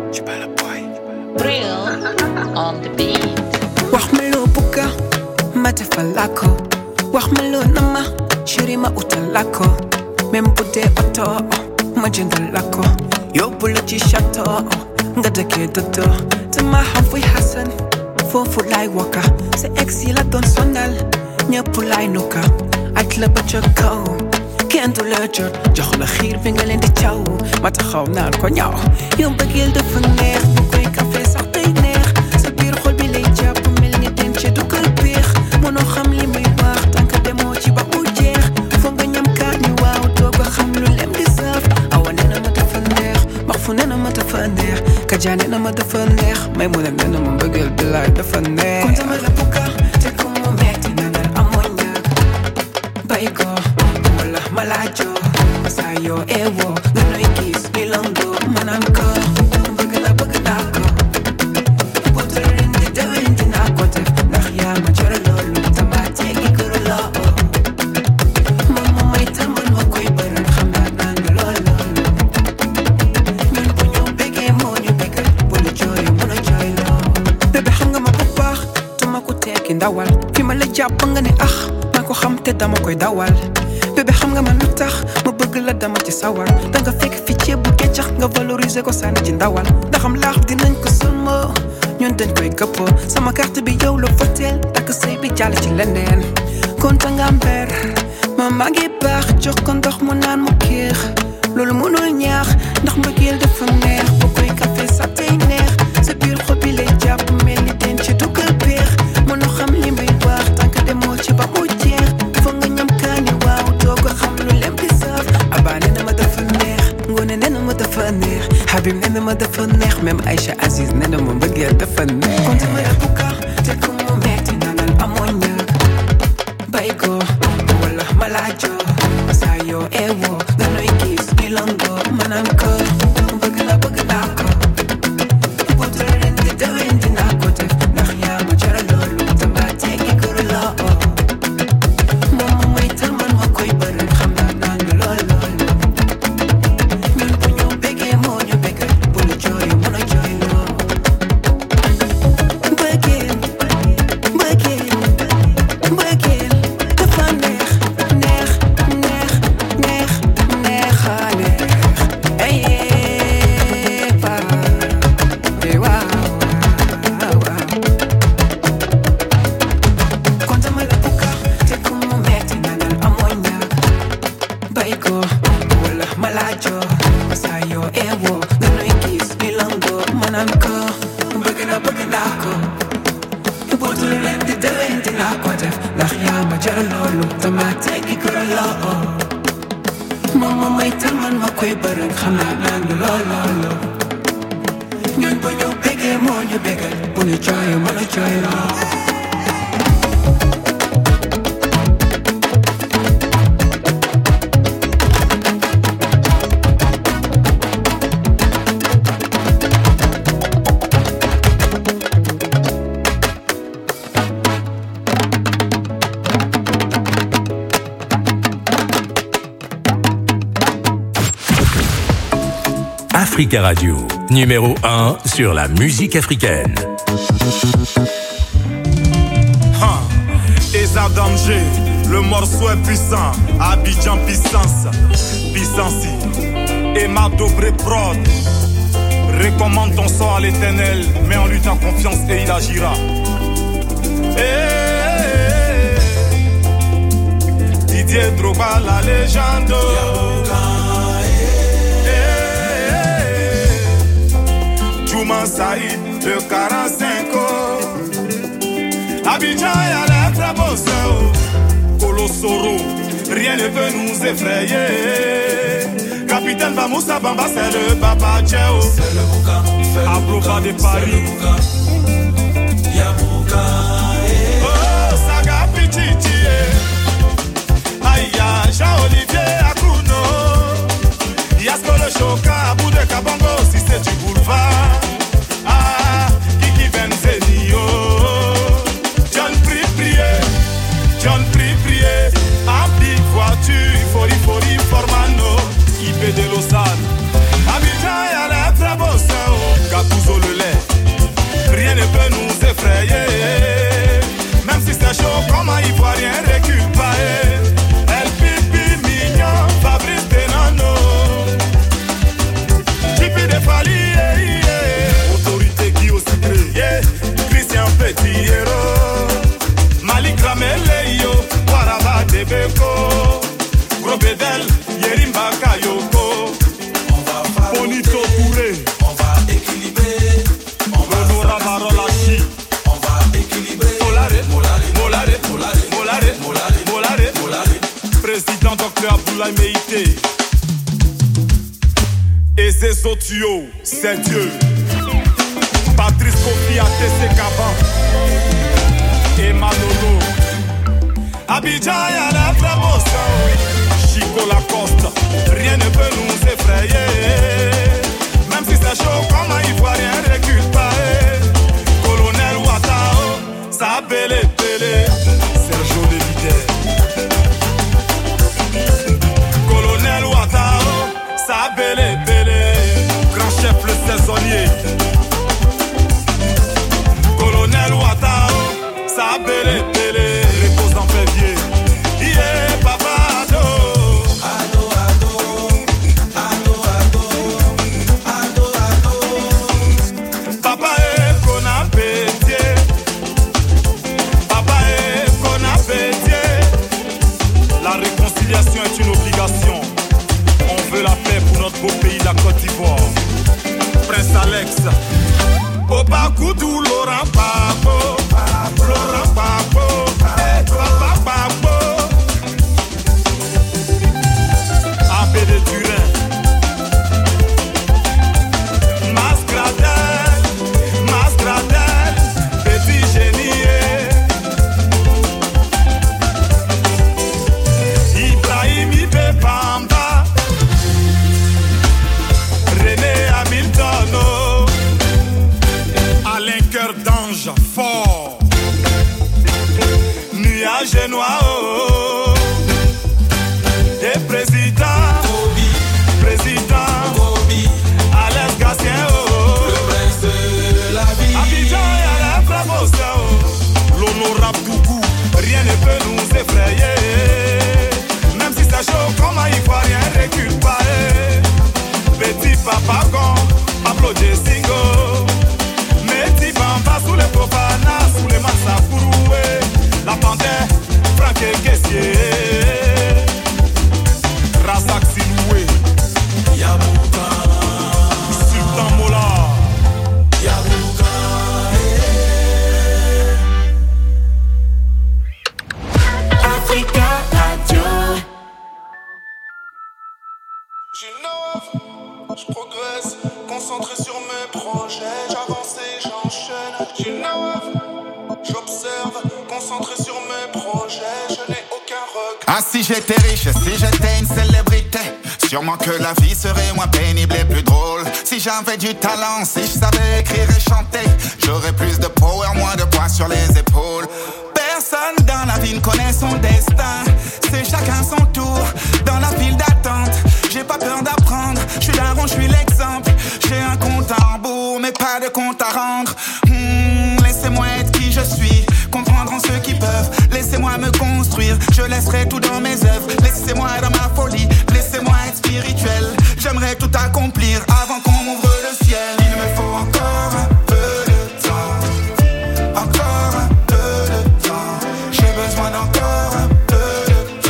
Real on the beat. wax ma loo bëgga ma defal la ko wax ma loo nama chéri ma utal la ko même bu dee oto ma jëndal la ko yóbbu la ci château nga dëkkee dodo te ma xam fuy Hassan foofu laay waka sa ex yi la doon sonal ñëpp laay nuka aj la ba ca kaw kenn du la jot jox la xiir bi nga leen di caw ma taxaw naan ko ñaaw yow bëggeel dafa neex bu koy café sax day neex sa biir xol bi lay jàpp mel ni den ci du kër biix mënoo xam li muy wax tànk demoo ci ba mu jeex foog nga ñam kaar ñu waaw doog a xam lu lem di saf awa nee na ma dafa neex max fu nee na ma dafa neex kajaa nee na ma dafa neex may mu ne nee na ma bëggeel bi laay dafa neex kon dama la bugga te ku mu metti na nal amoo ñaag bay ko malajo sayo ewo ganoy gis ni longo manan ko bëgg la ko poterin di dewen dina ko def ndax yaa ma jara loolu tama tegi kër la moom may tamal ma koy bëral xam naa naan loolu ñun bu ñu bëggee moo ñu bëggal bu la jooy mën a jooy loo bébé xam nga ma bu baax tuma ko tekki ndawal fi ma la jàpp nga ne ax maa ko xam te dama koy dawal bébé xam nga man lu tax ma bëgg la dama ci sawar danga fekk fi ceeb bu keccax nga valoriser ko sànni ci ndawal ndaxam laax dinañ ko sëlmo ñun dañ koy këppoo sama carte bi yow la foteel takk sëy bi jàll ci leneen konta nga mber ma maa ngi baax jox ko ndox mu naan mu kiix loolu mënul ñaax ndax mbëggeel dafa neex bu koy café sax tey neex sa biir xol bi lay jàpp mel ni den ci duggal peex mënoo xam li muy wax tànk demoo ci ba mu jeex foog nga ñam kaani waaw doog a xam lu lem di saf Abba nee na ma dafa neex Ngoné nee na ma dafa neex Habib nee na ma dafa neex même Aïcha Aziz nee na ma mbëggeel dafa neex kon dama la bugga te ku mu metti na nal amoo ñaag bay ko wala malaajo saa yoo ewo ganoy gis ni longo manam ko bëgg naa ko poterin di dewen dinaa ko def ndax yaa ma jara loolu tamba teggi kër la moom may tamal ma koy bëral xam naa naan loolu ñun bu ñu bëggee moo ñu bëggal bu la jooy mën a jooy loo bëggeel dafa neex neexaane ay pa waaw kon dama la bugga te ku mu metti na nal amoo ñaag bay ko wala malaajo saa yoo ewo ganoy gis ni longo manaan ko bëgg naa ko buutu leen di dewen dinaa ko def ndax yaa ma jara loolu dama teggi kër la moom may tamal ma koy bëral xam naa naan loolu ñun bu ñu bëggee moo ñu bëggal bu ñu jooy mën a jooy loo Africa Radio, numéro 1 sur la musique africaine. Eza Danger, le morceau est puissant. Abidjan puissance, et ma Dobré prod. Recommande ton sort à l'Éternel, mets en lui ta confiance et il agira. Didier Drogba, la légende. Jouman Saïd, le 45. Abidjan, y'a l'air très beau, Kolosoro, rien ne peut nous effrayer. Capitaine Bamoussa Bamba, c'est le Papa Tchèo. C'est le Bouka, Abroba de Paris. Yabouka, oh, Saga Pichichi. Aïe, Jean-Olivier Akouno. Yasko le Choka, Abou de Kabongo, si c'est du boulevard. Ah, Kiki Benzenio. John prie, Abdi voiture, Fori, Formano, Ipe de Lausanne. Abidjan, y'a l'air très beau, Abdoulaye Meïté. Et Zezotio, c'est Dieu. Patrice Kofi A.T.C. Kaban et Manolo. Abidjan y'a la promotion. Chico Lacoste, rien ne peut nous effrayer. Même si c'est chaud comme un ivoirien, recule pas. Colonel Ouattao, ça belé belé. Sergio Léviter. Colonel Ouattao, ça belé belé. Grand chef le saisonnier. Colonel Ouattao, ça belé belé. Repose en février. Yeah, papa ado. Ado, ado. Ado, ado. Ado, ado. Papa est qu'on a pété. Papa est qu'on a pété. La réconciliation est une obligation. On veut la paix pour notre beau pays, la Côte d'Ivoire. Prince Alex. Opa Koudou, Laurent Papo. Laurent Papo. Papa Papo. Abbé de Turin. Masgradel. Masgradel. Petit génie. Ibrahim Ibé Bamba. René Hamilton. Alain Cœur d'Ange fort. Nuage noir. Et président. Président. Alex Gatien. Le prince de la vie. Abidjan et la promotion. L'honorable Dougou. Rien ne peut nous effrayer. Même si c'est chaud comme un ivoirien, recule pas. Petit papa con, Pablo Jessingo. Meti Bamba sous les Popana, sous les Massafouroué. La panthère, Franck et Kessier. Razak Siloué. Yabouka. Sultan Mola. Yabouka. Africa Radio. J'innove, je progresse, concentré sur mes projets, j'avance et j'enchaîne. J'innove, j'observe, concentré sur mes projets, je n'ai aucun regret. Ah, si j'étais riche, si j'étais une célébrité, sûrement que la vie serait moins pénible et plus drôle. Si j'avais du talent, si je savais écrire et chanter, j'aurais plus de power, moins de poids sur les épaules. Personne dans la vie ne connaît son destin, c'est chacun son tour dans la file d'attente. J'ai pas peur d'apprendre, je suis daron, je suis l'exemple. J'ai un compte à rebours, mais pas de compte à rendre. Laissez-moi être qui je suis, comprendre en ceux qui peuvent. Laissez-moi me construire, je laisserai tout dans mes œuvres. Laissez-moi dans ma folie, laissez-moi être spirituel. J'aimerais tout accomplir avant qu'on m'ouvre le ciel. Il me faut encore un peu de temps, encore un peu de temps. J'ai besoin d'encore un peu de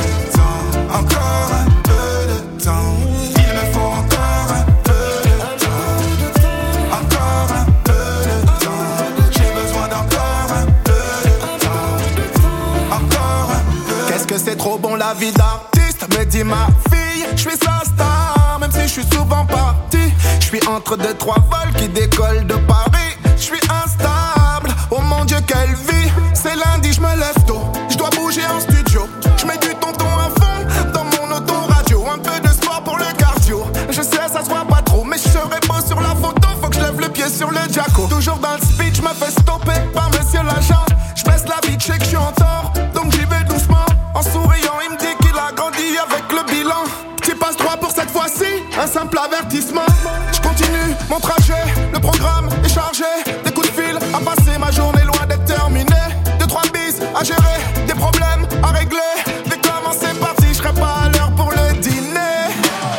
temps, encore un peu de temps. Il me faut encore un peu de temps, encore un peu de temps. J'ai besoin d'encore un peu de temps, encore un peu. Qu'est-ce que c'est trop bon la vie d'artiste, me dit ma fille. Je suis sa star, même si je suis souvent parti. Je suis entre 2-3 vols qui décollent de Paris. Je suis instable, oh mon Dieu quelle vie. C'est lundi, je me lève tôt, je dois bouger en studio. Je mets du tonton à fond dans mon autoradio. Un peu de sport pour le cardio. Je sais ça se voit pas trop, mais je serai beau sur la photo. Faut que je lève le pied sur le jacko. Toujours dans le speed, je me fais stopper par monsieur l'agent. Je baisse la vie, je sais que je suis en tort, donc j'y vais doucement. En souriant, il me dit qu'il a grandi avec le bilan. Petit passe 3 pour cette fois-ci, un simple avertissement. Je continue mon trajet, le programme est chargé. Des coups de fil à passer, ma journée loin d'être terminée. 2-3 bis à gérer, des problèmes à régler. Dès que c'est parti, je serai pas à l'heure pour le dîner.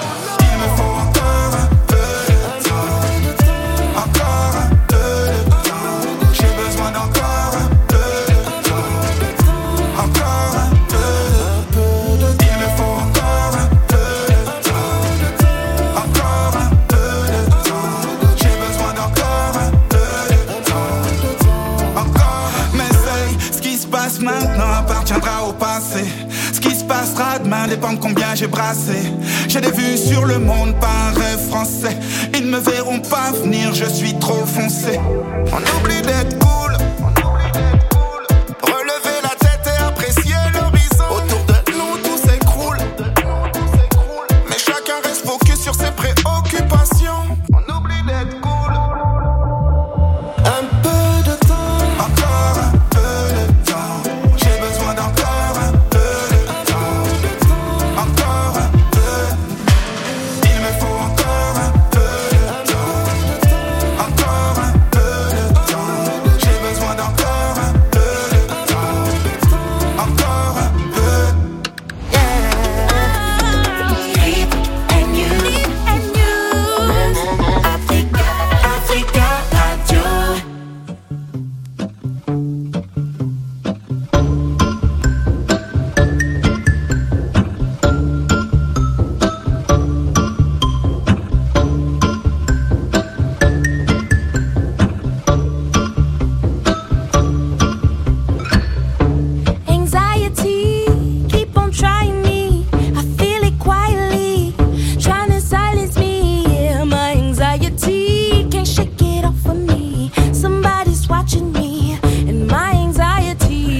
Il me faut encore un peu de temps, encore un peu de temps. J'ai besoin d'encore un peu de temps, encore un peu de temps. Il me faut encore un peu de temps, encore un peu de temps. J'ai besoin d'encore un peu de temps, encore. Mais ce qui se passe maintenant appartiendra au passé. Ce qui se passera demain dépend de combien j'ai brassé. J'ai des vues sur le monde, pas un rêve français. Ils ne me verront pas venir, je suis trop foncé. On oublie d'être cool, relever la tête et apprécier l'horizon. Autour de nous tout s'écroule, mais chacun reste focus sur ses préoccupations. On oublie d'être cool. Un peu de temps, encore un peu de temps. J'ai besoin d'encore un peu de temps. Encore un peu. Il me faut encore un peu de temps. Encore un peu de temps. J'ai besoin d'encore un peu de temps. Encore un peu. Sleep and you, Africa, Africa Radio. Anxiety, keep on trying me. I feel it quietly, trying to silence me. Yeah, my anxiety can't shake it off of me. Somebody's watching me, and my anxiety.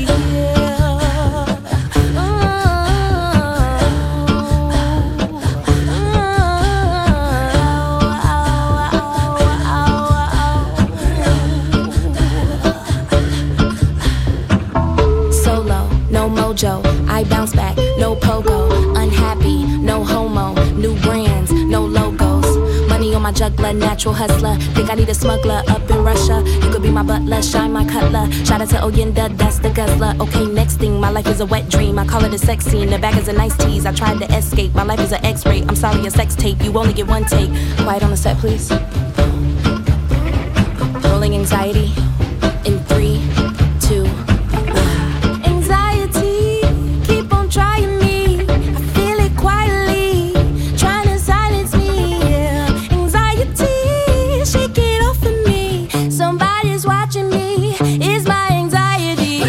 Solo, no mojo, I bounce back, no pogo. Unhappy, no homo, new brands, no logos. Money on my juggler, natural hustler. Think I need a smuggler up in Russia. You could be my butler, shine my cutler. Shout out to Oyenda, that's the guzzler. Okay, next thing, my life is a wet dream. I call it a sex scene, the back is a nice tease. I tried to escape, my life is an X-ray. I'm sorry, a sex tape, you only get one take. Quiet on the set, please. Rolling anxiety in 3, 2, 1. Anxiety, keep on trying me. I feel it quietly, trying to silence me. Yeah. Anxiety, shake it off of me. Somebody's watching me. It's my anxiety.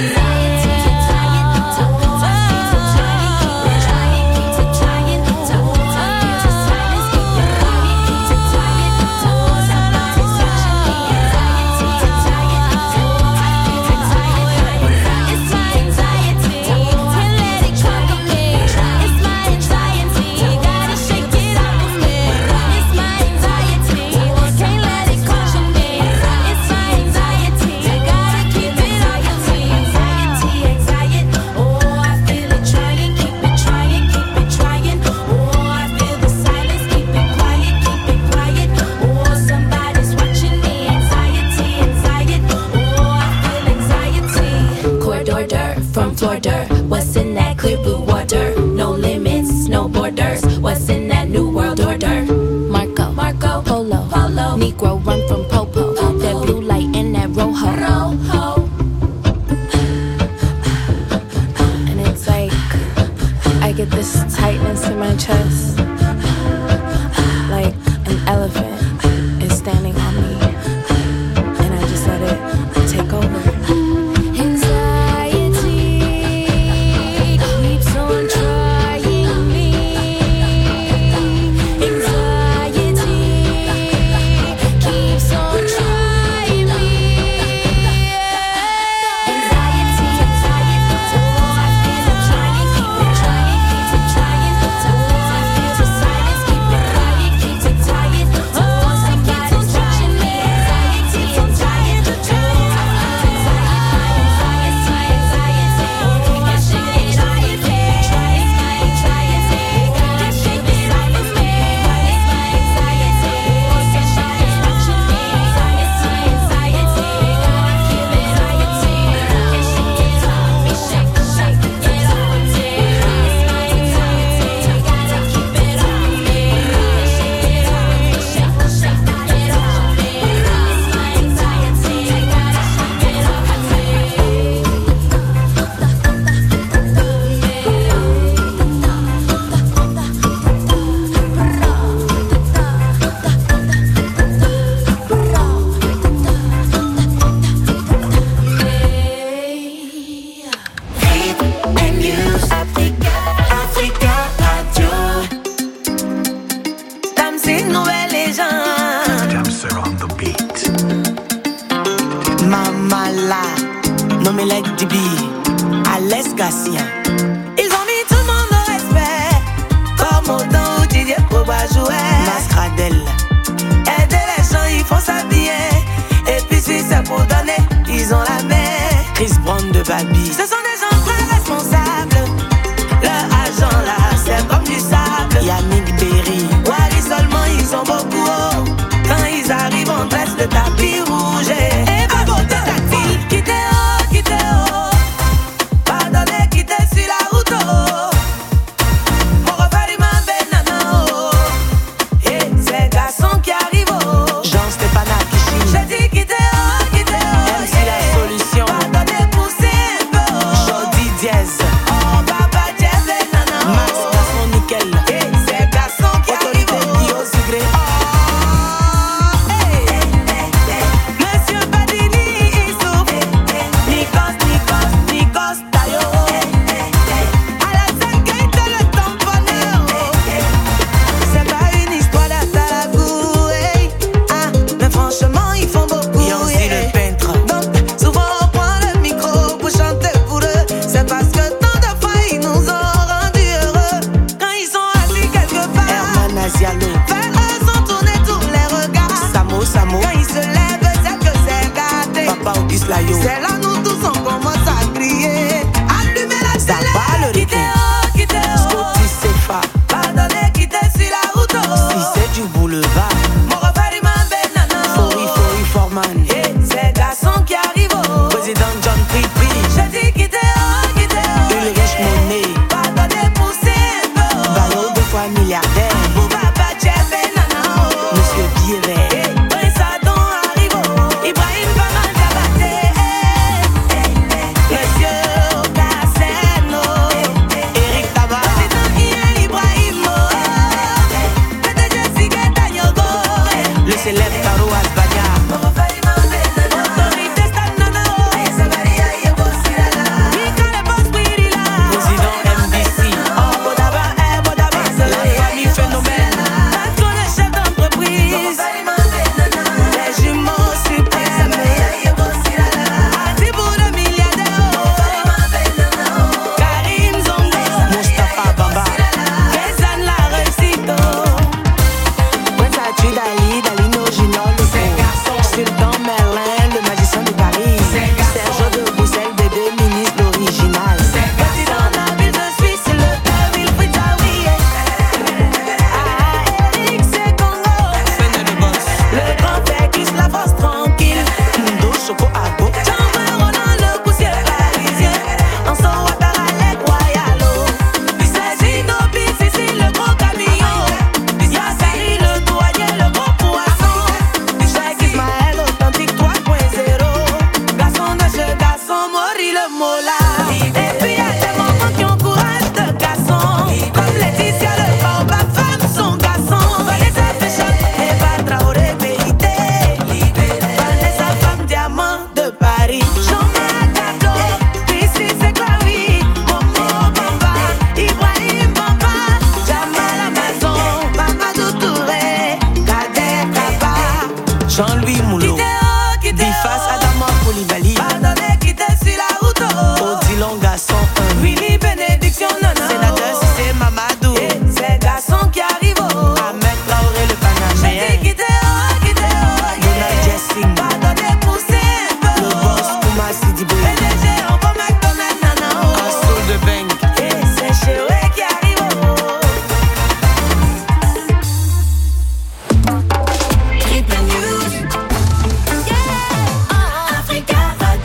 From Florida, what's in that clear blue water? No limits, no borders. What's in that new world order? Marco, Polo, Negro run from Popo. That blue light and that rojo. And it's like I get this tightness in my chest, like an elephant is standing on me, and I just let it take over. Anxiety, nommé like DB, Alès Gatien. Ils ont mis tout le monde au respect, comme au temps où Didier Proba jouait. Mascradel. Aider les gens, ils font s'habiller. Et puis si c'est pour donner, ils ont la main. Chris Brown de Babi. Ce sont des gens très responsables. Leur argent là, c'est comme du sable. Yannick Berry, Wally seulement, ils sont beaucoup hauts. Quand ils arrivent, on dresse le tapis rouge. Et pas beau de tactile, quittez haut. Pardonnez, quittez sur la route. Mon refait ma banana. Et ces garçons qui arrivent. Jean-Stéphane Akichi. J'ai dit quittez haut. Même si la solution. Pardonnez, poussez un peu. Jody Diaz. Oh, papa, Diaz, banana. Max, garçon nickel. Et ces garçons qui arrivent. Monsieur Badini, il souffre. Nikos, Tayo. À la scène, Keita, le tamponneur. C'est pas une histoire d'Atalakou. Ah, mais franchement, ils font beaucoup. Il y a aussi le peintre. Donc, souvent, on prend le micro pour chanter pour eux. C'est parce que tant de fois, ils nous ont rendus heureux. Quand ils sont assis quelque part. Herman Azialo. Vers eux sont tournés tous les regards. Samo. Quand ils se lèvent, c'est que c'est gâté. Papa Auguste Layo. C'est là nous tous on commence à crier. Allumez la télé. Quittez haut. Scotty Sefa. Pardonnez, quittez sur la route. Si c'est du boulevard. Mon refait ma banana. Fori Forman. Et ces garçons qui arrivent. Président John Pripi. J'ai dit quittez haut. Ulrich Monet. Pardonnez, poussez un peu. Bayo 2 fois milliardaire. Pour papa Jeff et Nana. Monsieur Biret. Prince Adam arrive. Ibrahim Baman Diabaté. Monsieur Ocasseno. Eric Tabar. Président Ian Ibrahim. PDG Sigeta Nyogo. Le célèbre Caro Asbania. Autorité Stanana. Mika le boss Wirila. Président MDC. Bodaba, c'est la famille phénomène. Patron le chef d'entreprise. Les jumeaux suprêmes. Atibou le milliardaire. Karim Zongo. Mustapha Bamba. Kézan la réussite. Prince Atu Dalino Gino le Sultan Merlin, le magicien de Paris. Serge de Bruxelles, bébé ministre original. Président Nabil de Suisse, le père Wilfried Zawi. Eric c'est Congo. Le grand Fergus, la force tranquille. Ndo Choco Abo. Jean-Marie Roland, le poussière parisien. En son Ouattara, les royalo. C'est Zinobi, Sissi, le gros camion. Yassari, le douanier, le gros poisson. Cheikh Ismaël, authentique 3.0. Garçon de chez garçon, Mori le mola. Et puis y'a des mamans qui ont courage de garçon. Comme Laetitia, le baobab, femme, son garçon. Vanessa Fashion, Eva Traoré, BIT. Vanessa, femme diamant de Paris. Jean-Marc Cado, Prissi, c'est Clavi. Momo Bamba, Ibrahim Bamba. Jamal Amazon, Mamadou Touré. Kader Kaba. Jean-Louis Moulot. Bifas Adama Koulibaly. Pardonnez, quittez sur la route. Odilon Gasson 1. Willy Bénédiction, non. Sénateur Cissé Mamadou. Et ces garçons qui arrivent. Ahmed Traoré, le Panaméen. J'ai dit quittez haut. Donald Jessing. Pardonnez, poussez un peu. Le boss Kouma Sidibé. PDG, on va McDonald's, nana. Un soul de Bank. Et c'est Chéoué qui arrive. Triple News. Africa Radio.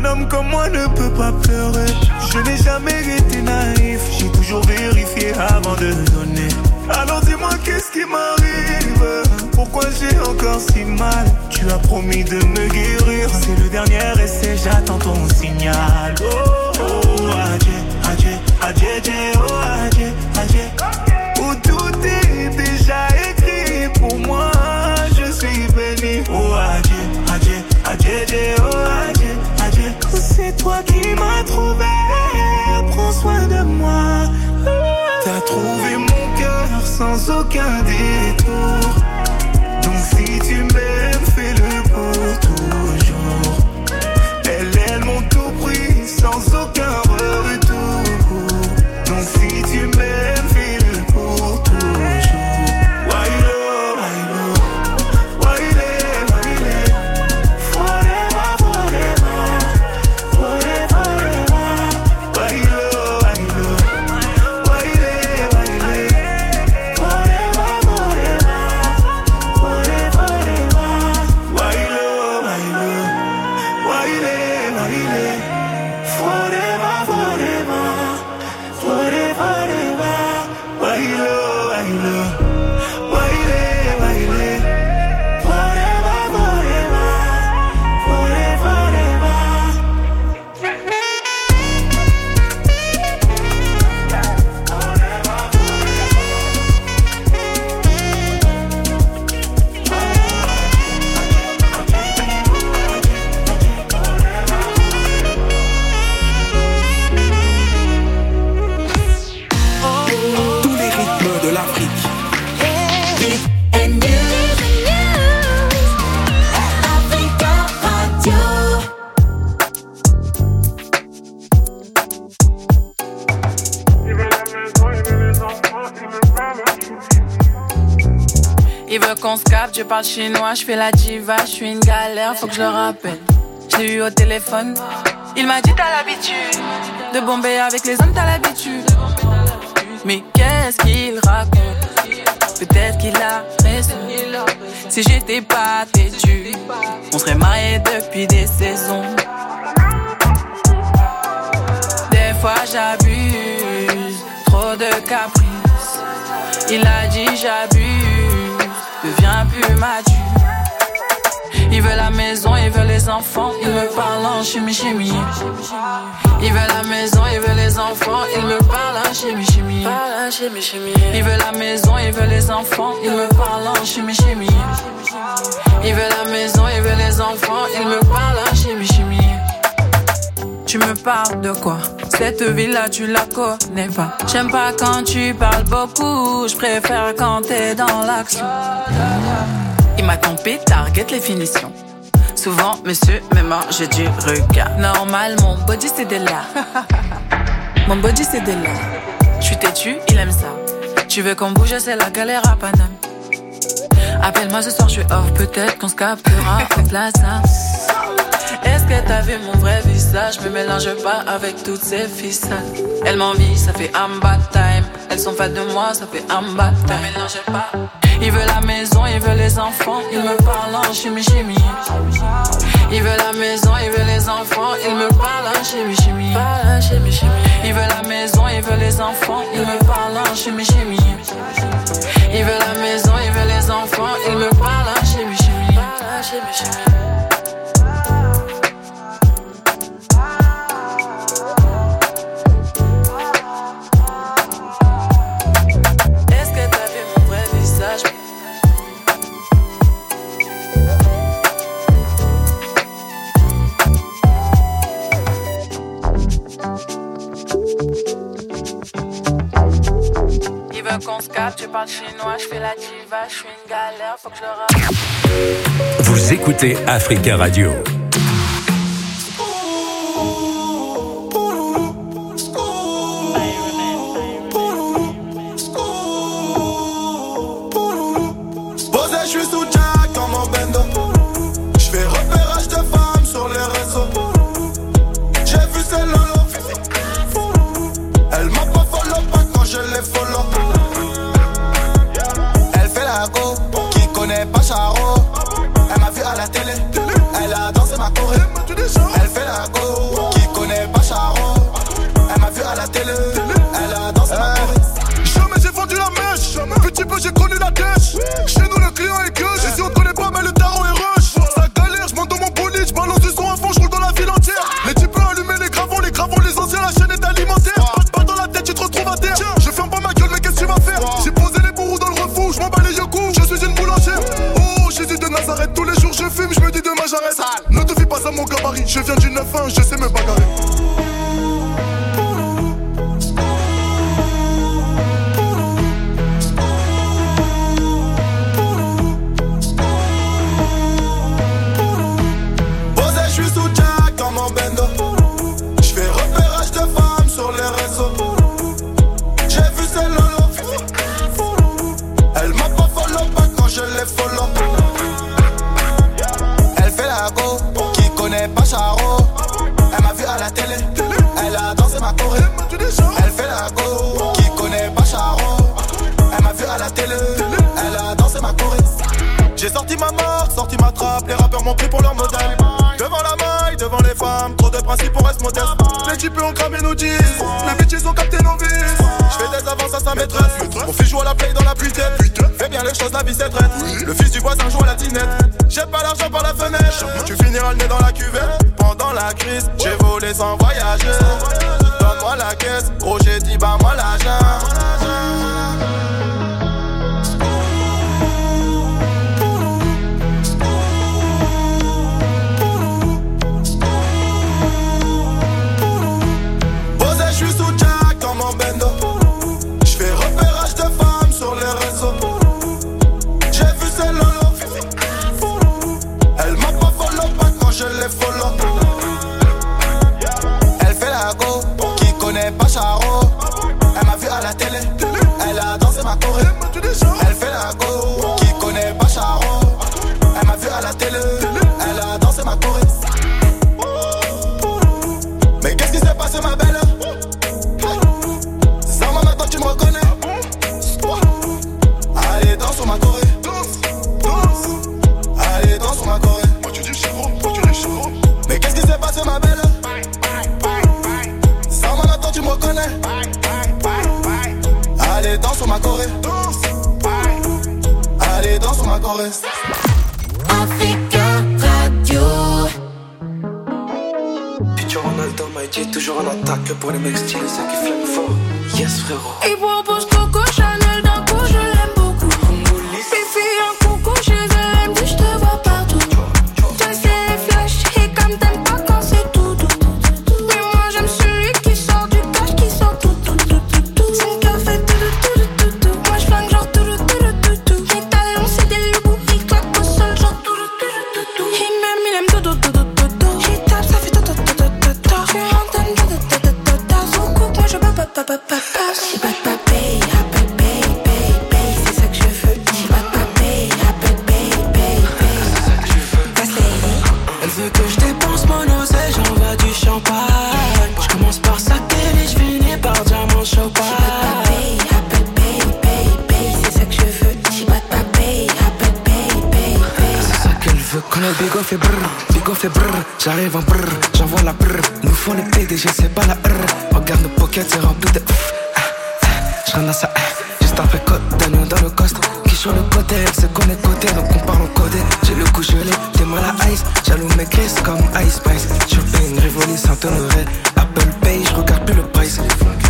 homme comme moi ne peut pas pleurer. Je n'ai jamais été naïf, j'ai toujours vérifié avant de donner. Alors dis-moi qu'est-ce qui m'arrive, pourquoi j'ai encore si mal. Tu as promis de me guérir, c'est le dernier essai, j'attends ton signal. Oh, oh, adieu, adieu, adieu, adieu, oh, adieu, adieu. Où tout est déjà écrit pour moi, je suis béni. Oh, adieu, adieu, adieu, adieu, oh, adieu, adieu. C'est toi qui m'as trouvé, prends soin de moi. T'as trouvé mon cœur sans aucun détour. Donc si tu m'aimes, fais-le pour toujours. Elles m'ont tout pris sans aucun retour. Donc si tu m'aimes, fais-le pour toujours. Wailo, wailo, waile, waile. Forever, forever, forever, forever. Wailo, wailo, waile, waile. Forever, forever, forever, forever. Wailo, wailo, waile, waile. Forever, forever, forever, forever. Wailo, wailo, waile, waile. Forever, forever, forever, forever. Tous les rythmes de l'Afrique. Il veut qu'on se capte, je parle chinois, je fais la diva, je suis une galère, faut que je le rappelle. Je l'ai eu au téléphone, il m'a dit t'as l'habitude de bomber avec les hommes, t'as l'habitude. Mais qu'est-ce qu'il raconte? Peut-être qu'il a raison. Si j'étais pas têtu, on serait mariés depuis des saisons. Des fois j'abuse, trop de caprices. Il a dit j'abuse, deviens plus mature. Il veut la maison, il veut les enfants, il me parle en chimie. Il veut la maison, il veut les enfants, il me parle en chimie. Il veut la maison, il veut les enfants, il me parle en chimie. Il veut la maison, il veut les enfants, il me parle en chimie. Tu me parles de quoi? Cette ville-là, tu la connais pas. J'aime pas quand tu parles beaucoup, je préfère quand t'es dans l'action. Il m'a trompé, target les finitions. Souvent, monsieur, mais moi, j'ai du regard. Normal, mon body, c'est de là. Mon body, c'est de là. J'suis têtu, il aime ça. Tu veux qu'on bouge, c'est la galère à Paname. Appelle-moi ce soir, j'suis off. Peut-être qu'on se captera au plaza. Est-ce que t'as vu mon vrai visage? Me mélange pas avec toutes ces ficelles. Elle m'envie, ça fait amba time. Elles sont fans de moi, ça fait amba time. Me mélange pas. Il veut la maison, il veut les enfants, il me parle en chimie. Il veut la maison, il veut les enfants, il me parle en chimie. Il veut la maison, il veut les enfants, il me parle en chimie. Il veut la maison, il veut les enfants, il me parle en chimie. Est-ce que t'as vu mon vrai visage? Il veut qu'on se capte, je parle chinois, je fais la diva, je suis une galère, faut que je le rappe. Vous écoutez Africa Radio. Posé, je suis sous Jack dans mon bendo. Je fais repérage de femmes sur les réseaux. J'ai vu ses lolo. Elle m'a pas follow pas quand je les follow. Elle fait la go, qui connaît pas Charo. Elle m'a vu à la télé, elle a dansé télé. Elle a dansé ma choré. Jamais j'ai vendu la mèche. Petit peu j'ai connu la dèche. Chez nous le client est gueule. Et si on connaît pas mais le tarot est rush. Ça galère, je monte dans mon bolide. Je balance du son à fond, je roule dans la ville entière. Les types allumer les gravons, les anciens, la chaîne est alimentaire. Pas dans la tête, tu te retrouves à terre. Je ferme pas ma gueule, mais qu'est-ce que tu vas faire? J'ai posé les bourreaux dans le refour, je m'en bats les yeux coups. Je suis une boulangère. Oh, Jésus de Nazareth, tous les jours je fume, je me dis demain j'arrête. Ne te fie pas à mon gabarit, je viens du 9-1, je sais me bagarrer. Elle fait la go, qui connaît pas Charo. Elle m'a vu à la télé, elle a dansé ma choré. Elle fait la go, qui connaît pas Charo. Elle m'a vu à la télé, elle a dansé ma choré. J'ai sorti ma marque, sorti ma trappe. Les rappeurs m'ont pris pour leur modèle. Devant la maille, devant les femmes, trop de principes pour rester modeste. Les types ont cramé nos jeans, les bitches ont capté nos vies. J'fais des avances à sa maîtresse. Mon fils joue à la play dans la pluie tête. Fais bien les choses, la vie c'est traite. Le fils du voisin joue à la tinette. J'ai pas l'argent par la fenêtre. Tu finiras le nez dans la cuvette. Pendant la crise, j'ai volé sans voyager. Donne-moi la caisse, gros j'ai dit bah moi l'argent. Elle fait la go, qui connaît pas Charo. Elle m'a vu à la télé, elle a dansé ma choré. Elle fait la go, qui connaît pas Charo. Elle m'a vu à la télé, elle a dansé ma choré. Mais qu'est-ce qui s'est passé ma belle? Zama maintenant tu me reconnais. Allez danse sur ma choré. Allez danse sur ma choré. Mais qu'est-ce qui s'est passé ma belle? Ça maintenant tu me reconnais. Allez danse sur ma choré. Allez danse sur ma choré. Africa Radio. Futur Ronaldo m'a dit toujours en attaque pour les mecs stylés, ceux qui flemme fort. Yes frérot. Il propose Coco Chanel d'un coup, je l'aime beaucoup. Fifi un coucou chez elle, elle me dit je te vois partout. Je sais les flashs et comme t'aimes pas quand c'est tout. Oui moi j'aime celui qui sort du cash, qui sort tout. Son cœur fait tout. Moi je flingue genre tout. Mes talons c'est des loups, il claque au sol genre tout. Il m'aime, il aime tout. J'y tape, ça fait tout. Je suis en train de son coupe, moi je peux pas. J'ai pas de papé, appelle baby, c'est ça que je veux. J'ai pas de papé, appelle baby, passe lady. Elle veut que je dépense mon oseille, j'envoie du champagne. Je commence par sa télé, je finis par diamant champagne. J'ai pas de papé, appelle baby, c'est ça que je veux. J'ai pas de papé, appelle baby. C'est ça qu'elle veut. Quand le bigo fait brrr, j'arrive en brrr, j'envoie la brrr. Nous font les PDG, c'est pas la R. Regarde nos pockets, c'est rempli de j'ramasse ça, juste après côte d'agneau dans le coste. Qui sur le côté, elle se connaît côté, donc on parle en codé. J'ai le cou gelé, t'es mal à ice. Jaloux mes crises comme Ice Spice. Shopping, Rivoli, Saint-Honoré. Apple Pay, j'regarde plus le price.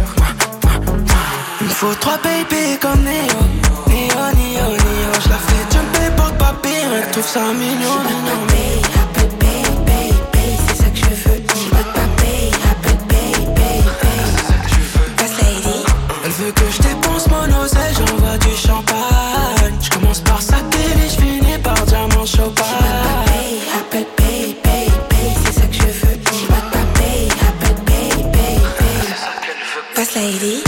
Il me faut 3 baby comme Neo. J'la fais jumper porte papier, elle trouve ça mignon. Appelle baby, c'est ça que je veux. J'ai pas de papé, appelle baby, passe lady. Elle veut que je dépense mon oseille, j'envoie du champagne. Je commence par sa télé, je finis par diamant champagne. J'ai pas de papé, appelle baby, c'est ça que je veux. J'ai pas de papé, appelle baby, passe lady.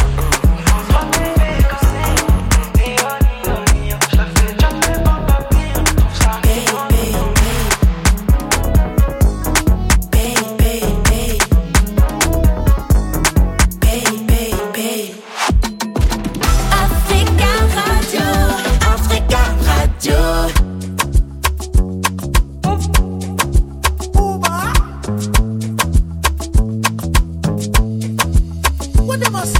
What them a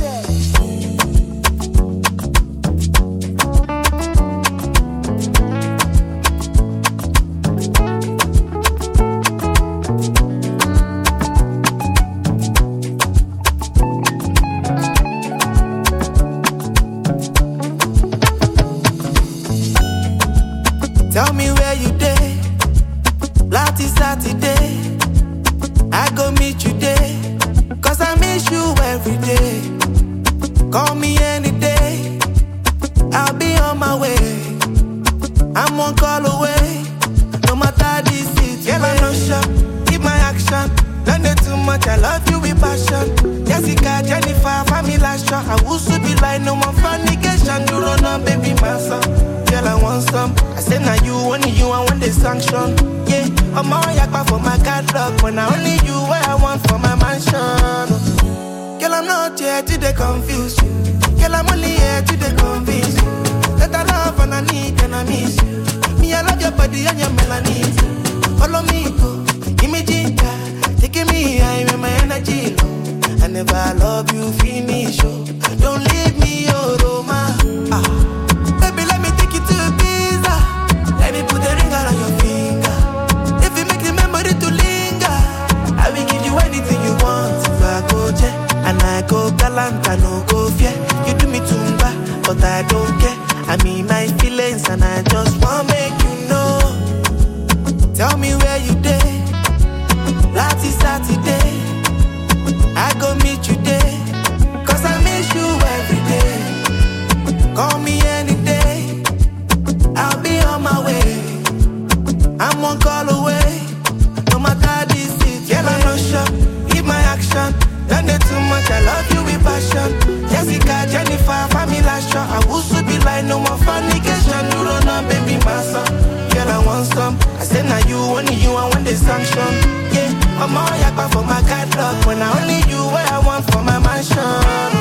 every day. Call me any day, I'll be on my way. I'm one call away, no matter the city. Girl, I'm not sure, keep my action. Don't do too much, I love you with passion. Jessica, Jennifer, family last shot. I will soon be like no more fornication. You run on, baby, my son. Girl, I want some. I say now you, only you, I want the sanction. Yeah, I'm all yakba for my catalog. When I only you, what I want for my mansion. Girl, I'm not here to they confuse you. Girl, I'm only here to they convince you that I love and I need and I miss you. Me, I love your body and your melanin. Follow me, go, give me ginger. Taking me high with my energy low. I never love you, finish, oh. Don't leave me, oh, Roma. Baby, let me take you to Ibiza. Let me put a ring around your finger. If you make the memory to linger, I will give you anything you want. If I go jet and I go galant, I no go fear. You do me tumba, but I don't care. I mean my feelings and I just wanna make you know. Tell me where you did. Last Saturday, I go meet you there, 'cause I miss you every day. Call me any day, I'll be on my way. I'm one call away, no matter the city. Girl, I'm not sure, keep my action. Don't do too much, I love you with passion. Jessica, Jennifer, family last shot. I will soon be like no more fornication. You don't know, baby, my son. Girl, I want some. I said now you, only you, I want the sanction. Yeah, I'm all yakba for my catalog. When I only you, what I want for my mansion.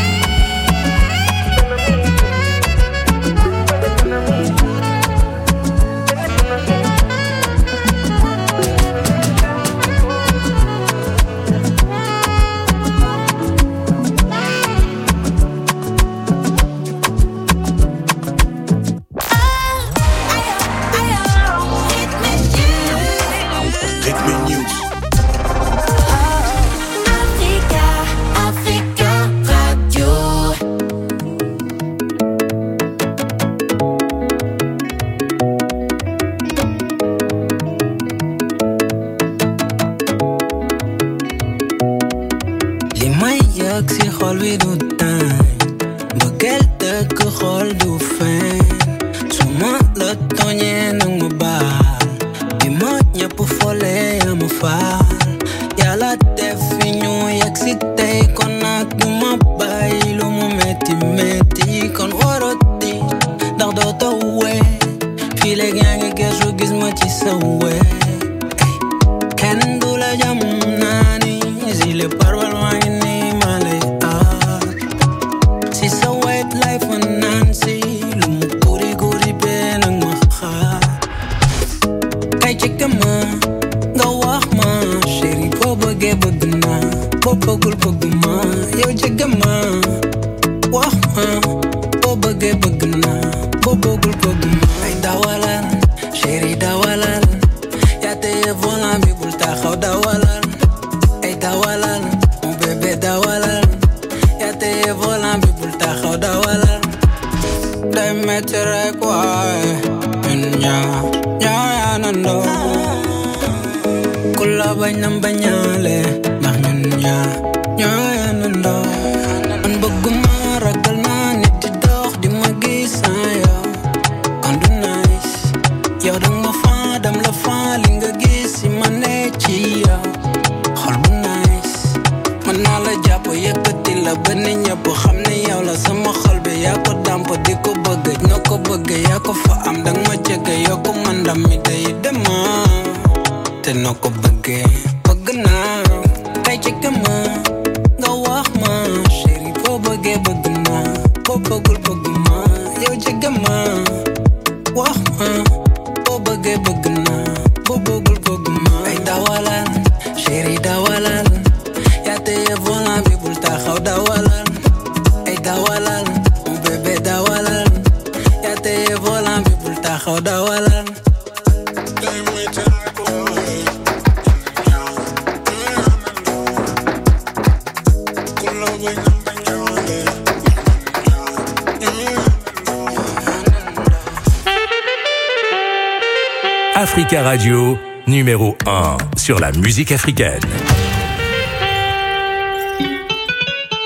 Africa Radio, numéro 1 sur la musique africaine.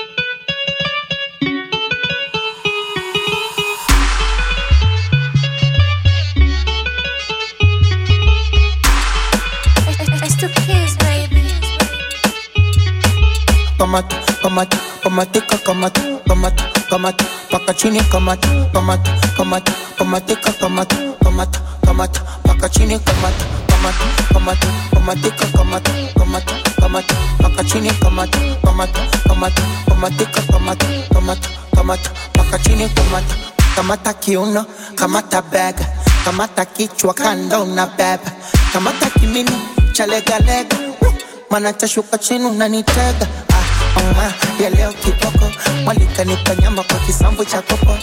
kamata, kamata, kamatika, kamata, kamata, kamata, paka chini, kamata, kamata, kamata, kamatika, kamata, kamata, kamata, paka chini, kamata, kamata, kamata, kamatika, kamata, kamata, kamata, paka chini, kamata, kamata, kamata, kamatika, kamata, kamata, kamata, paka chini, kamata, kamata kiuno, kamata bega, kamata kichwa kando na beba, kamata kimini chalega lega, mana tashuka chini unanitega. Ya leo kiboko, mwalika nipa nyama kwa kisambu cha kopo.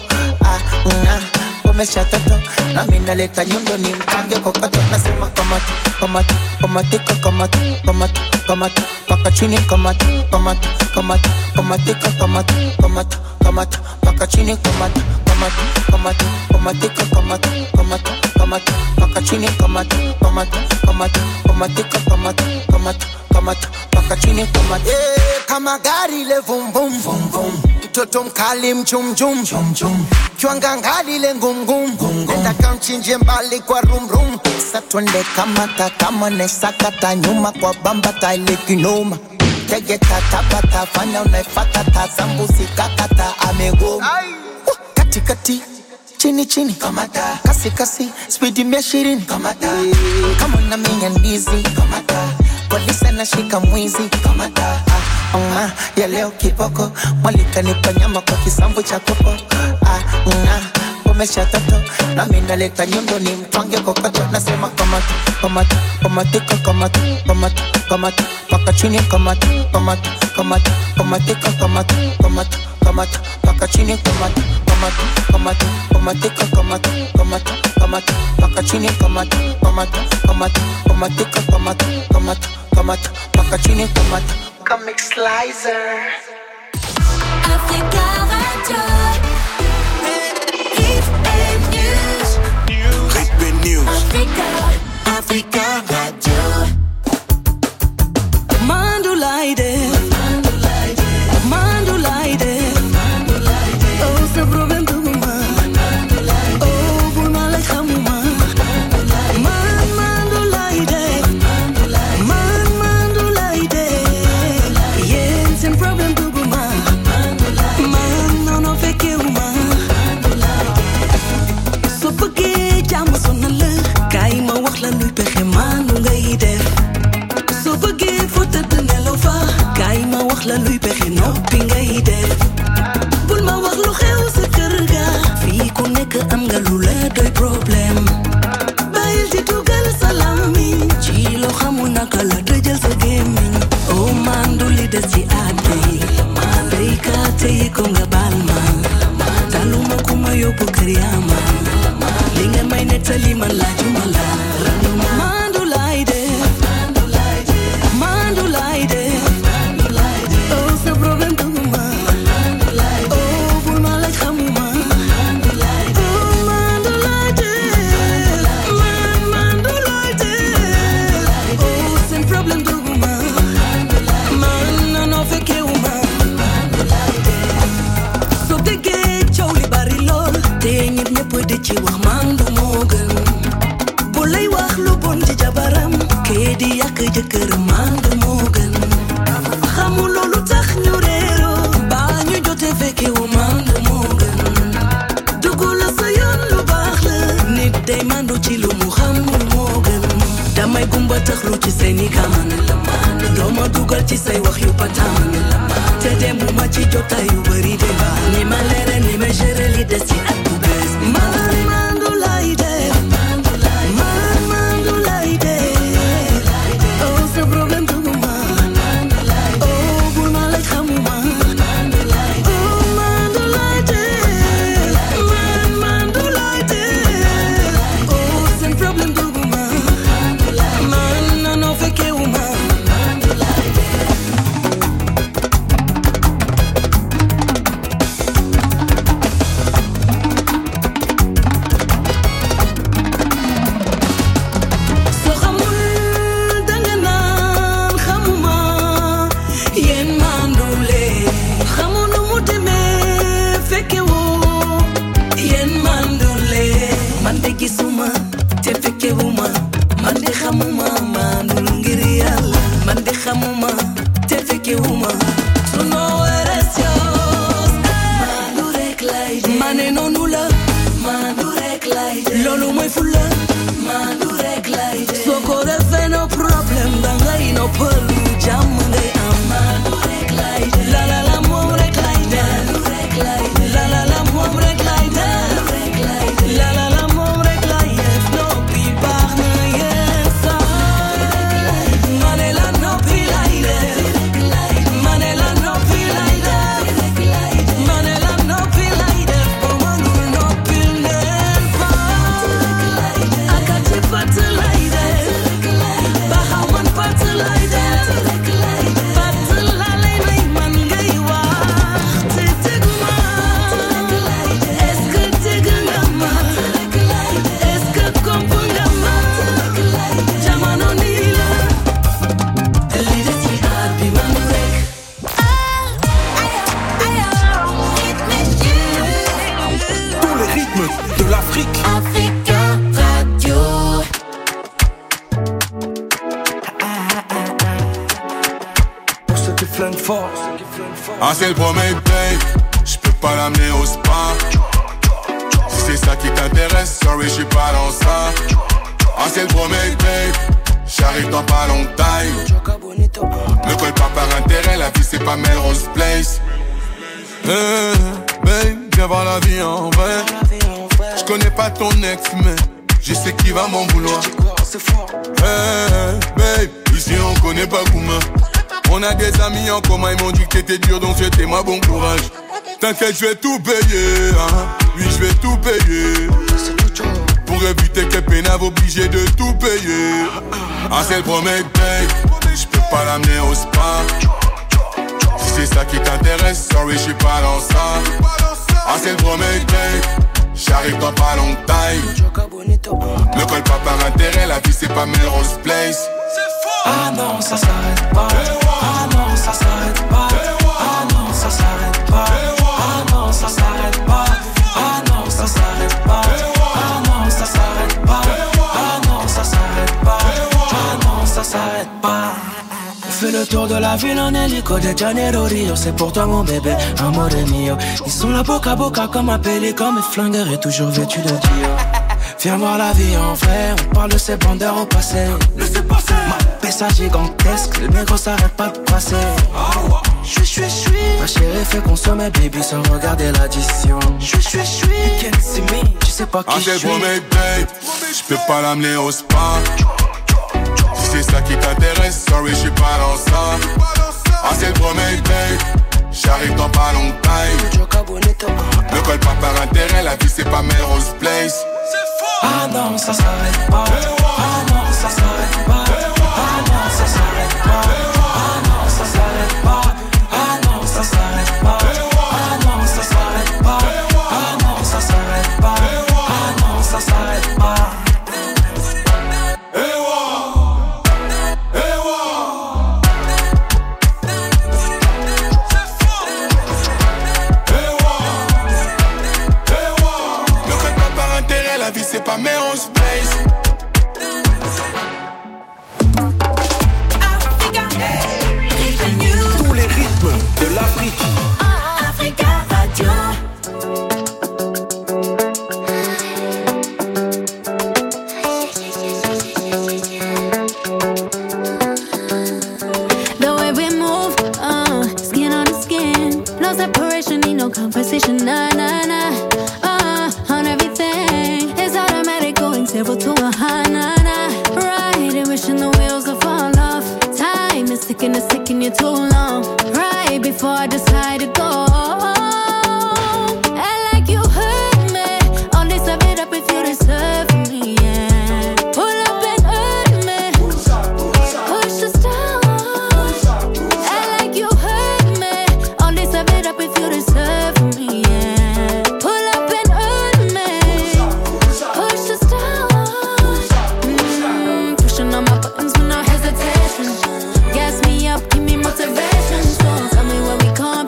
Umesha toto, na mina leta nyundo ni mtange kokoto. Nasema kamata, kamata, kamatika, kamata, kamata, kamata, paka chini, kamata, kamata, kamata, kamatika, kamata, kamata, kamata, paka chini, kamata, kamata, kamata, kamatika, kamata, kamata, kamata, paka chini, kamata, kamata, kamata, kamatika, kamata, kamata, kamata, paka chini, kamata. Kama gari le vum vum vum vum, mtoto mkali mchum chum chum chum, kiwanga ngali le ngum ngum, nenda kamchinje mbali kwa rum rum. Satwende kamata kama nesakata nyuma kwa bamba taile kinoma. Tege tatabata fanya unaifata tazambusi kakata amego. Kati kati chini chini kamata, kasi kasi speedi 120 kamata, kama na minya ndizi kamata, polisi na shika mwizi kamata. Ya leo kiboko, mwalika nipa nyama kwa kisambu cha kopo. Umesha toto, na mina leta nyundo ni mtwange kokoto. Nasema kamata, kamata, kamatika, kamata, kamata, kamata, paka chini, kamata, kamata, kamata, kamatika, kamata, kamata, kamata, paka chini, kamata, kamata, kamata, kamatika, kamata, kamata, kamata, paka chini, kamata, kamata, kamata, kamatika, kamata, kamata, kamata, paka chini, kamata. Comic Slicer. Africa Radio. Ritme News. Africa Radio. Mandulaide. Mandulaide. Oh, se problem tu ma. Oh, bulma la khamuma. Mandulaide. Mandulaide. Yes, sem problem tu ma. Man, no fake uma. So porque jamu sonal. Kai ma wax la luy pexe manu ngay def. So bëggee fo tëdd nelaw fa kaay ma wax la luy pexe noppi ngay def. Bul ma wax lu xew sa kër ga fii ku nekk am nga lu la doy problème. Bàyyil di dugal sa làmmiñ ci loo xamul naka la tëjal sa gémmiñ. Oh man du li des ci àtte yi béykat yi ko nga baal ma taluma ku ma yóbbu kër yaa ma li nga may nettali man laajuma la. Mandulaide. Mandulaide. Oh, c'est problème de moi. Oh, pour ma la khamuma. Oh, mandulaide. Mandulaide. Oh, c'est problème de moi. Man, non, fait que uma. So dege chawli bari lol. Te ñep ñep di ci wax mandu mo gën. Bu lay wax lu bon ci jabaram. Ke di yak jëkkër mandu mo gën. Xamul loolu tax ñu réero ba ñu jote fekke wu mandu moo gën. Dugg la sa yoon lu baax la nit day mandu ci lu mu xamul moo gën. Damay gumba taxlu ci seeni kaman dooma dugal ci say wax yu pataan te demuma ci jotaay yu bari de ba ni ma leere ni ma géré li des ci at bu bees. Mandulaide. Mandulaide. Oh, c'est problème de moi. Oh, bul ma lay xamuma. Oh, mandulaide. Mandulaide. Oh, c'est problème de moi. Man, non, fekke uma. flingue fort. Ah c'est le premier date, j'peux pas l'amener au spa. Si c'est ça qui t'intéresse, sorry j'suis pas dans ça. Ah c'est le premier date, j'arrive dans pas longtemps. Ne colle pas par intérêt, la vie c'est pas Melrose Place. Hey, babe, viens voir la vie en vrai. J'connais pas ton ex mais je sais qui va m'en vouloir. Hey, babe, ici on connaît pas Kouma. On a des amis en commun, ils m'ont dit que t'étais dur donc c'était moi bon courage. T'inquiète je vais tout payer, hein. Oui je vais tout payer. Pour éviter que Pénave obligé de tout payer. Ah c'est le premier date, j'peux pas l'amener au spa. Si c'est ça qui t'intéresse, sorry j'suis pas dans ça. Ah c'est le premier date, j'arrive dans pas longtemps. Ne colle pas par intérêt, la vie c'est pas Melrose Place. Ah non ça s'arrête pas. Ah non ça s'arrête pas. Ah non ça s'arrête pas. Ah non ça s'arrête pas. Ah non ça s'arrête pas. Ah non ça s'arrête pas. Ah non ça s'arrête pas. Ah non ça s'arrête pas. On fait le tour de la ville en hélico de Janeiro Rio. C'est pour toi mon bébé, amore mio. Ils sont là boca à boca comme un pélican. Mes flingueurs est toujours vêtu de Dior. Viens voir la vie en vrai, on parle de ces bandeurs au passé. Laissez passer. Ma pessa gigantesque, le négro s'arrête pas de passer. Chui. Ma chérie fait consommer baby sans regarder l'addition. Chui. Can't see me, tu sais pas qui je suis. Ah c'est le date, j'peux pas l'amener au spa. Si c'est ça qui t'intéresse, sorry j'suis pas dans ça. Ah c'est le premier date, j'arrive dans pas longtemps. Ne colle pas par intérêt, la vie c'est pas Melrose Place. Ah non ça s'arrête pas. Ah non ça s'arrête pas. Ah non ça s'arrête pas. Ah non ça s'arrête pas. Ah non ça s'arrête pas. Ah non ça s'arrête pas. Ah non ça s'arrête pas. Ah non ça s'arrête pas. La vie c'est pas Melrose Place. Tous les rythmes de l'Afrique. Africa Radio. The way we move, skin on the skin. No separation, need no conversation, nah. On everything, it's automatic, going 0 to 100. Right, wishing the wheels will fall off. Time is ticking, it's taking you too long. Right before I decide to go. And like you hurt me, only serve it up if you deserve me, yeah. Pull up and hurt me, push the stop. And like you hurt me, only serve it up if you deserve me, yeah. Pull up and hurt me, push the stop. Pushing on my buttons with no hesitation. Gas me up, give me motivation. So tell me where we going.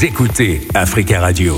Vous écoutez Africa Radio.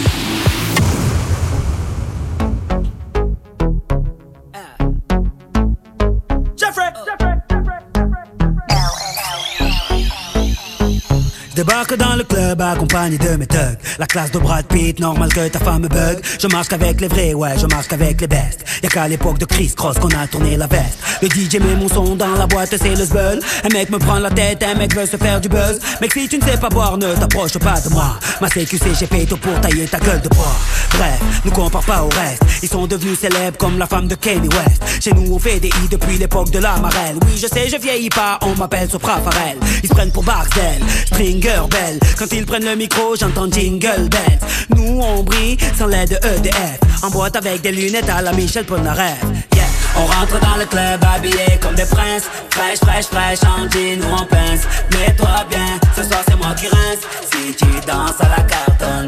Je débarque dans le club accompagné de mes thugs. La classe de Brad Pitt, normal que ta femme me bug. Je marche qu'avec les vrais, ouais, je marche qu'avec les bestes. Y'a qu'à l'époque de Chris Cross qu'on a tourné la veste. Le DJ met mon son dans la boîte, c'est le zbeul. Un mec me prend la tête, un mec veut se faire du buzz. Mec, si tu ne sais pas boire, ne t'approche pas de moi. Ma CQC, j'ai fait tout pour tailler ta gueule de bois. Bref, nous compare pas au reste. Ils sont devenus célèbres comme la femme de Kanye West. Chez nous on fait des hits depuis l'époque de la marelle. Oui, je sais, je vieillis pas, on m'appelle Sopra Farel. Ils se prennent pour Barcel, Stringer Bell. Quand ils prennent le micro, j'entends Jingle Bells. Nous on brille sans l'aide de EDF. En boîte avec des lunettes à la Michel Polnareff. Yeah. On rentre dans le club habillé comme des princes. Fraîche, fraîche, fraîche, en jean ou en pince. Mets-toi bien, ce soir c'est moi qui rince. Si tu danses à la cartonne,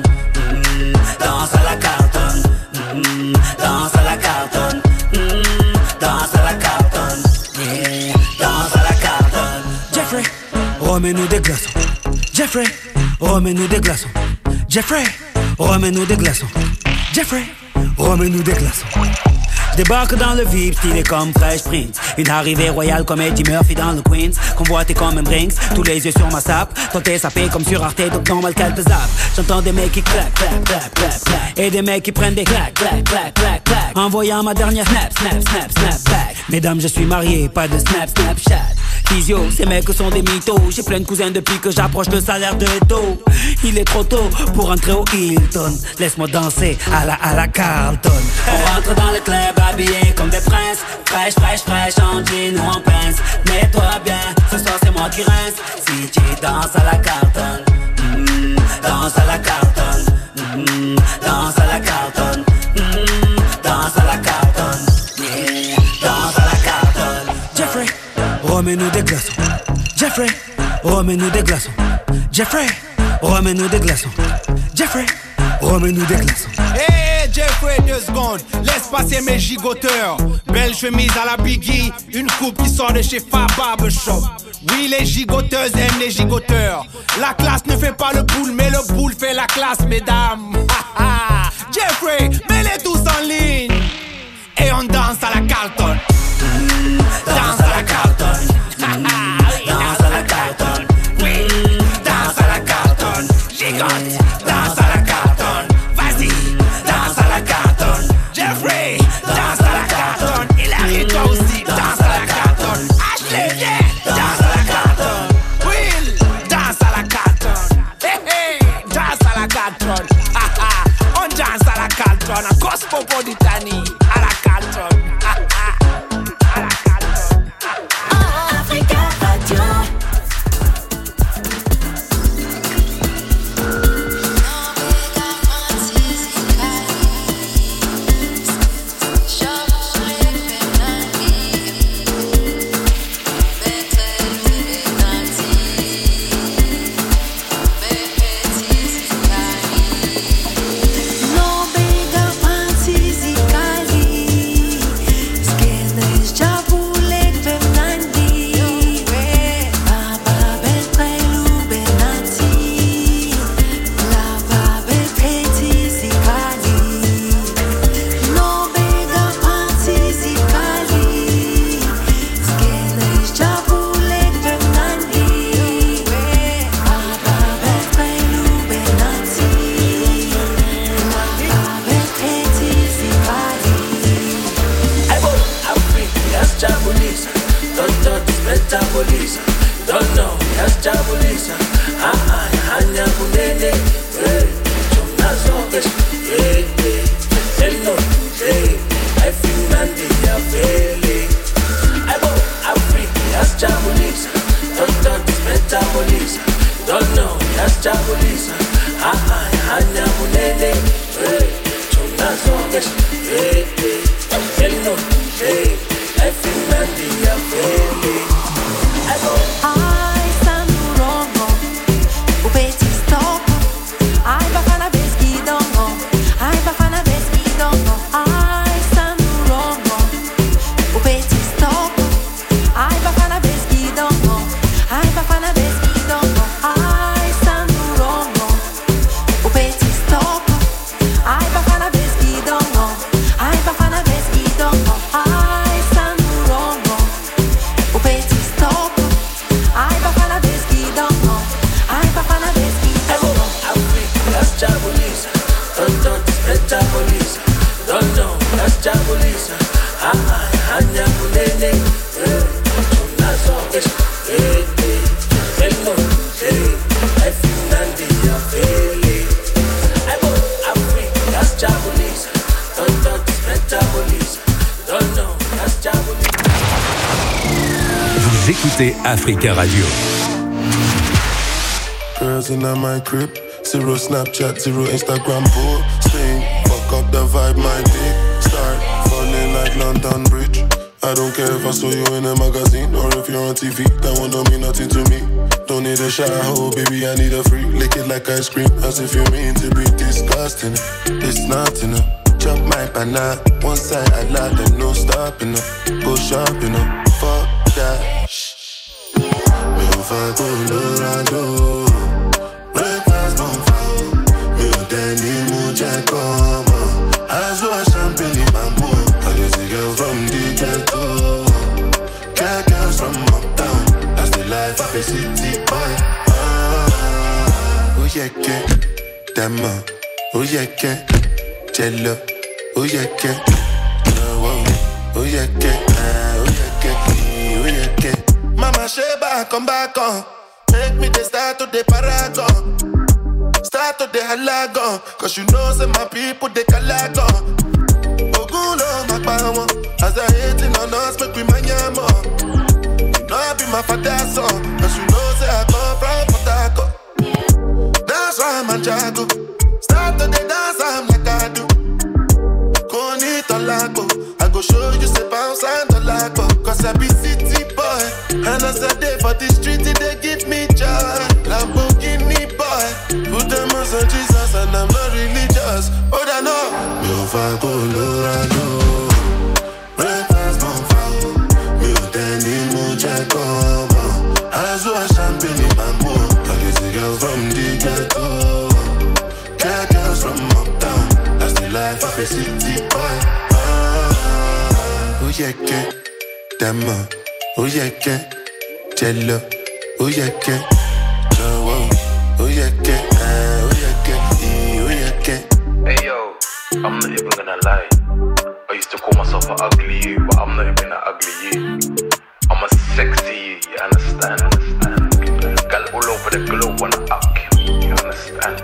danse à la cartonne, danse à la cartonne, danse à la cartonne, yeah. Danse à la cartonne. Jeffrey, remets-nous des glaçons. Jeffrey, remets-nous des glaçons. Jeffrey, remets-nous des glaçons. Jeffrey, remets-nous des glaçons. Débarque dans le VIP, stylé comme Fresh Prince. Une arrivée royale comme Eddie Murphy dans le Queens. Convoité comme un Brinks, tous les yeux sur ma sape. Toi t'es sapé comme sur Arte, donc normal qu'elle te zappe. J'entends des mecs qui claquent, claquent, claquent, claquent, claquent. Et des mecs qui prennent des claques, claques, claques, claques, claques. Envoyant ma dernière snap, snap, snap, snap back. Mesdames, je suis marié, pas de snap, snapchat. Physio, ces mecs sont des mythos. J'ai plein de cousins depuis que j'approche le salaire de Eto. Il est trop tôt pour entrer au Hilton. Laisse-moi danser à la Carlton. On rentre dans le club habillé comme des princes. Fraîche, fraîche, fraîche, en jean ou en pince. Mets-toi bien, ce soir c'est moi qui rince. Si tu danses à la Carlton, danse à la Carlton, danse à la Carlton, danse à la Carlton, yeah. Danse à la Carlton. Jeffrey, remets-nous des glaçons. Jeffrey, remets-nous des glaçons. Jeffrey, remets-nous des glaçons. Jeffrey, remets-nous des glaçons. Hey Jeffrey, 2 secondes, laisse passer mes gigoteurs. Belle chemise à la Biggie, une coupe qui sort de chez Fab Barbershop. Oui, les gigoteuses aiment les gigoteurs. La classe ne fait pas le boule, mais le boule fait la classe, mesdames. Jeffrey, mets-les tous en ligne. Et on danse à la Carlton. Danse à la Carlton. Danse à la Carlton. Oui, danse à la Carlton. Gigote, danse à la Carlton. Vas-y, danse à la Carlton. Jeffrey, danse à la Carlton. Hilary, toi aussi, danse à la Carlton. Ashley, viens, danse à la Carlton. Will, danse à la Carlton. Hey, hey, danse à la Carlton. On danse à la Carlton. En Cosmopolitanie, à la Carlton. Africa Radio. I stand wrong. jabulisa hanya kunene tunazoishi elmo efinandia fele ebo Africa that's jabulisa don't metabolisa don't know that's jabulisa. Vous écoutez Africa Radio. Girls in my crib, zero Snapchat, zero Instagram posting. Fuck up the vibe, my dick start falling like London Bridge. I don't care if I saw you in a magazine or if you're on TV. That one don't mean nothing to me. Don't need a shower, baby, I need a free. Lick it like ice cream, as if you mean to be disgusting. It's not enough. Chop my banana, one side I lie, then no stopping up. Go shopping up, fuck that. Me if I go Colorado. As well as champagne in my mood. I get a girl from the ghetto, cat girls from uptown. That's the life of a city boy. Oh yeah, Dama. Oh yeah, Jello. Oh yeah, oh yeah, oh yeah. Mama Sheba, come back on. Make me the start of the paragon. Start to the halagon, cause you know say my people they calagon. Ogulo makbawo, as I hating on us make we manyamo. You know I be my father's son, cause you know say I come from Potako. That's why I'm a jago. Start to the dance I'm like I do. Koni tolako, I go show you say bounce and tolako. Cause I be city boy, and as I day for the street they give me joy. Lamborghini boy. Put them on Jesus and I'm not religious. Oh, I know. Me if I go Colorado, breakfast on fire. Me utendi mucha como. As well as champagne in my mood. I get a girl from the ghetto, cat girls from uptown. That's the life of a city boy. Oh yeah, Dama. Oh yeah, Jello. Oh yeah, oh yeah, hey yo, I'm not even gonna lie. I used to call myself an ugly you, but I'm not even an ugly you. I'm a sexy you, you understand? Gal all over the globe wanna up you, you understand?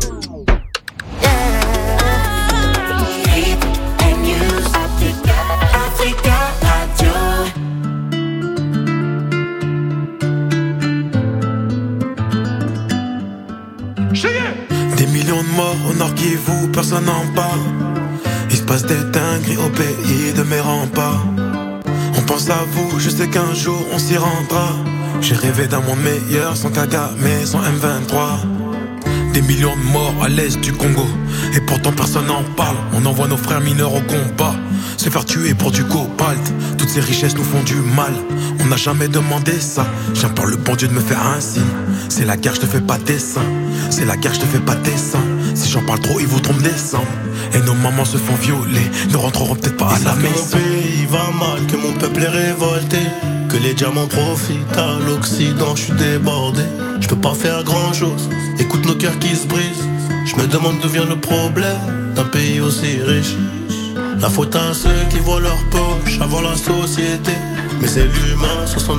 Hate and use Africa Radio. Des millions de morts au nord qui vous, personne n'en parle. Il se passe des dingueries au pays de mes remparts. On pense à vous, je sais qu'un jour on s'y rendra. J'ai rêvé d'un monde meilleur, sans Kagame, sans M23. Des millions de morts à l'est du Congo, et pourtant personne n'en parle. On envoie nos frères mineurs au combat, se faire tuer pour du cobalt. Toutes ces richesses nous font du mal, on n'a jamais demandé ça. J'aime par le bon Dieu de me faire un signe. C'est la guerre, je te fais pas dessin. C'est la guerre, je te fais pas dessin. Si j'en parle trop, ils voudront me descendre. Et nos mamans se font violer, ne rentreront peut-être pas à la maison. Que mon pays va mal, que mon peuple est révolté, que les diamants profitent à l'Occident. Je suis débordé, je peux pas faire grand chose. Écoute nos cœurs qui se brisent. Je me demande d'où vient le problème d'un pays aussi riche. La faute à ceux qui voient leur poche avant la société. Mais c'est l'humain,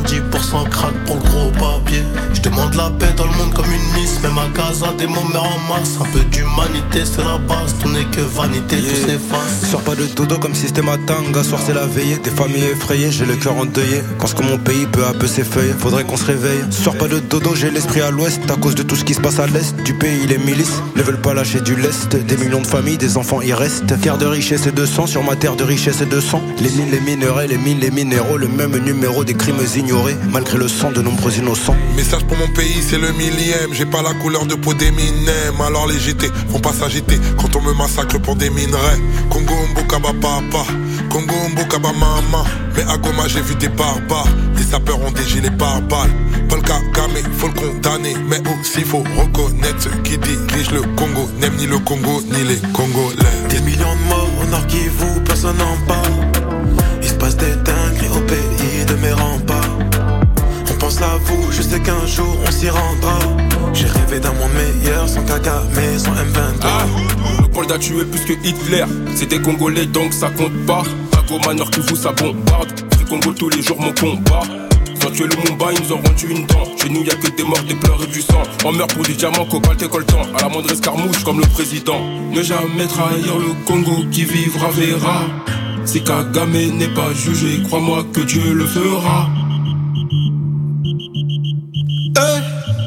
70% craque pour le gros papier. Je demande la paix dans le monde comme une miss. Même à Gaza, des mots meurent en masse. Un peu d'humanité, c'est la base. Tout n'est que vanité, tout s'efface. Sors pas de dodo comme si c'était ma tanga. Soir c'est la veillée, des familles effrayées. J'ai le cœur endeuillé, pense que mon pays peu à peu s'effeuille. Faudrait qu'on se réveille. Sors pas de dodo, j'ai l'esprit à l'ouest. À cause de tout ce qui se passe à l'est du pays, les milices ne veulent pas lâcher du lest. Des millions de familles, des enfants y restent. Terre de richesse et de sang, sur ma terre de richesse et de sang. Les mines, les minerais, les mines, les minéraux. Le même numéro des crimes ignorés, malgré le sang de nombreux innocents. Message pour mon pays, c'est le millième. J'ai pas la couleur de peau d'Eminem. Alors les JT vont pas s'agiter quand on me massacre pour des minerais. Congo Mbokaba papa, Congo Mbokaba maman. Mais à Goma j'ai vu des barbares. Les sapeurs ont des gilets pare-balles. Paul Kagame, faut le condamner. Mais aussi faut reconnaître ceux qui dirigent le Congo. N'aiment ni le Congo ni les Congolais. Des millions de morts au nord qui vous, personne n'en parle. Il se passe des dingueries au pays de mes remparts. On pense à vous, je sais qu'un jour on s'y rendra. J'ai rêvé d'un monde meilleur sans caca mais sans M23. Le Polda tué plus que Hitler. C'est des Congolais donc ça compte pas. Tago Manor qui vous ça bombarde. Free Congo tous les jours mon combat. Sans tuer le Mumbai ils nous ont rendu une dent. Chez nous y'a que des morts, des pleurs et du sang. On meurt pour du diamant, cobalt et coltan. À la moindre escarmouche comme le président. Ne jamais trahir le Congo, qui vivra verra. Si Kagame n'est pas jugé, crois-moi que Dieu le fera. Hey.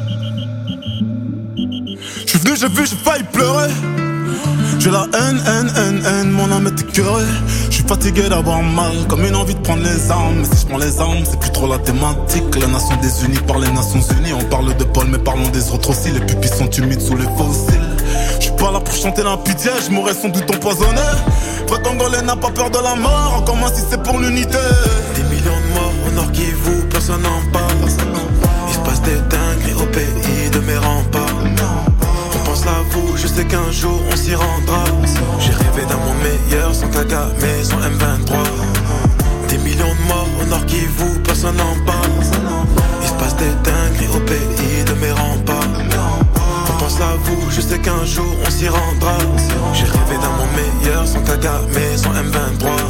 J'suis venu, j'ai vu, j'ai failli pleurer. J'ai la haine, mon âme est écœurée. J'suis fatigué d'avoir mal, comme une envie de prendre les armes. Mais si j'prends les armes, c'est plus trop la thématique. La nation désunies par les Nations Unies. On parle de Paul, mais parlons des autres aussi. Les pupilles sont humides sous les fossiles. J'suis pas là pour chanter la pitié, j'mourrais sans doute empoisonné. Vrai Congolais n'a pas peur de la mort, encore moins si c'est pour l'unité. Des millions de morts au nord Kivu, personne n'en parle. Il se passe des dingueries au pays de mes remparts. On pense à vous, je sais qu'un jour on s'y rendra. J'ai rêvé d'un monde meilleur sans caca mais sans M23. Des millions de morts au nord Kivu, personne n'en parle. Il se passe des dingueries au pays de mes remparts. On pense à vous, je sais qu'un jour on s'y rendra. J'ai rêvé d'un monde meilleur sans caca mais sans M23.